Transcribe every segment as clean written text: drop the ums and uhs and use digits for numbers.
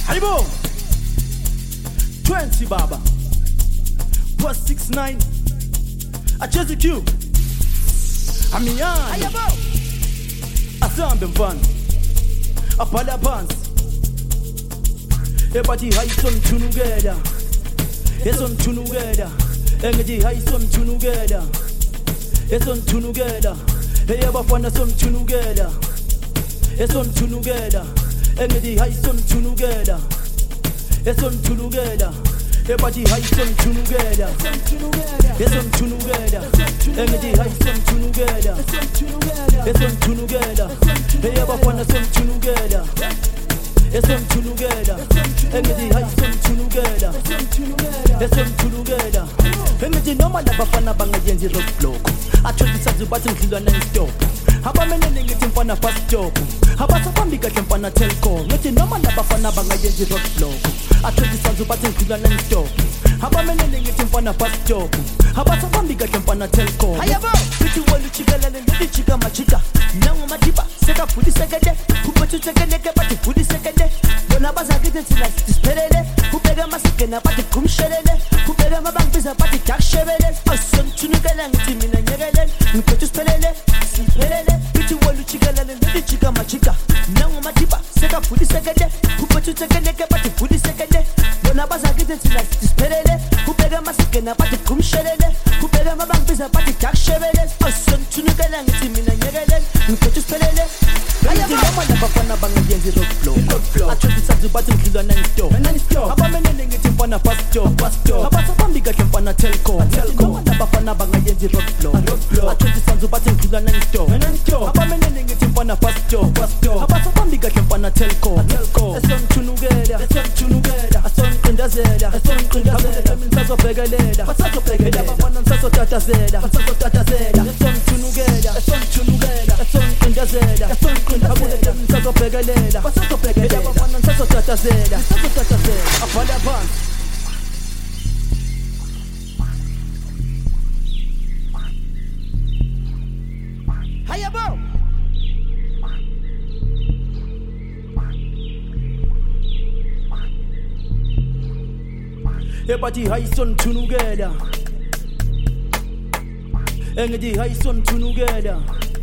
Haribo 20 baba plus 69 acheze Q amiyani asambe mfana aphala phansi ebathi hayisomthunukela esomthunukela engithi hayisomthunukela esomthunukela eyabafana somthunukela esomthunukela engithi hayisomthunukela esomthunukela ebathi hayisomthunukela esomthunukela engithi hayisomthunukela esomthunukela eyabafana somthunukela esomthunukela engithi hayisomthunukela esomthunukela engithi noma labafana bangayenzi rock block athondisa zibathi ngidlilwana nestop abamenene ngithi mfana fast job abasabambi kahle mfana telco ngithi noma labafana bangayenzi rock block athondisa zibathi ngidlilwana nestop abamenene ngithi mfana fast job abasabambi kahle mfana telco ayabo bithi wolu chikalale leli chika machika nangu madiba seka fudi sekede kupethu sekede ke bathi fudi sekede bona bazakithi thina siphelele kubeka masikena bathi kumshelele kubeka mabangbiza bathi dakshebele asomthunukela ngithi mina nyekelele ngiphethu siphelele siphelele bithi wolu chikalale leli chika machika nangu madiba seka fudi sekede kupethu sekede ke bathi fudi sekede bona bazakithi thina siphelele kubeka masikena bathi kumshelele kubeka mabangbiza bathi dakshebele asomthunukela ngithi mina nyekelele ngiphethu siphelele ayabo abafana bangayenzi rock block athondisa zibathi ngidlilwana nestop abamenene ngithi mfana fast job abasabambi kahle mfana telco noma abafana bangayenzi rock block athondisa zibathi ngidlilwana nestop abamenene ngithi mfana fast job abasabambi kahle mfana telco esomthunukela asomqindazela nisazobhekelela abafana nisazotatazela esomthunukela esomqindazela nisazobhekelela abafana nisazotatazela abhala phansi ayabo ebathi hayisomthunukela engithi hayisomthunukela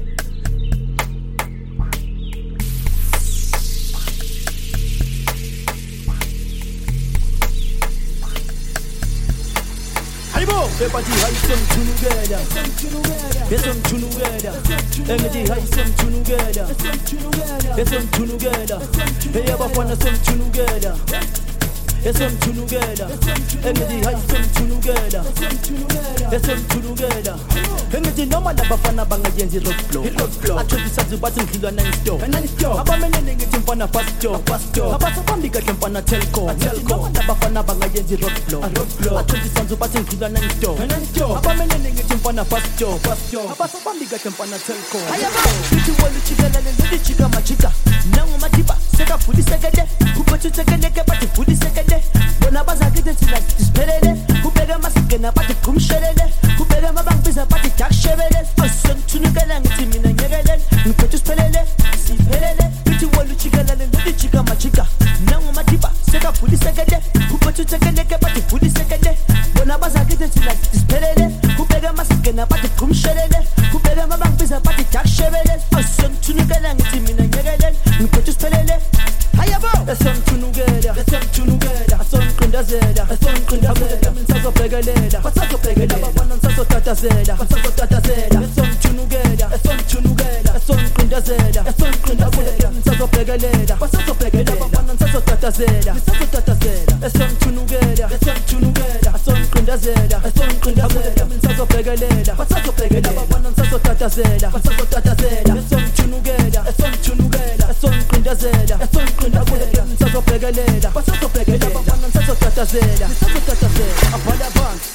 ebathi hayisomthunukela esomthunukela engithi hayisomthunukela esomthunukela eyabafana somthunukela esomthunukela engithi hayisomthunukela esomthunukela engithi noma labafana bangayenzi rock block athondisa zibathi ngidlilwana nestop abamenene ngithi mfana fast job abasabambi kahle mfana telco noma labafana bangayenzi rock block athondisa zibathi ngidlilwana nestop abamenene ngithi mfana fast job abasabambi kahle mfana telco ayabo bithi wolu chikalale leli chika machika nangu madiba seka fudi sekede kupethu sekede ke bathi fudi sekede bona bazakithi thina siphelele kubeka masikena bathi kumshelele kubeka mabangbiza bathi dakshebele asomthunukela ngithi mina nyekelele ngiphethu siphelele siphelele bithi wolu chikalale leli chika machika nangu madiba seka fudi sekede kupethu sekede ke bathi fudi sekede bona bazakithi thina siphelele kubeka masikena bathi kumshelele kubeka mabangbiza bathi dakshebele asomthunukela ngithi mina nyekelele ngiphethu siphelele ayabo esomthunukela asomqindazela nisazobhekelela abafana nisazotatazela esomthunukela esomqindazela nisazobhekelela abafana nisazotatazela esomthunukela asomqindazela nisazobhekelela abafana nisazotatazela esomthunukela esomqindazela nisazobhekelela abafana nisazotatazela abhala phansi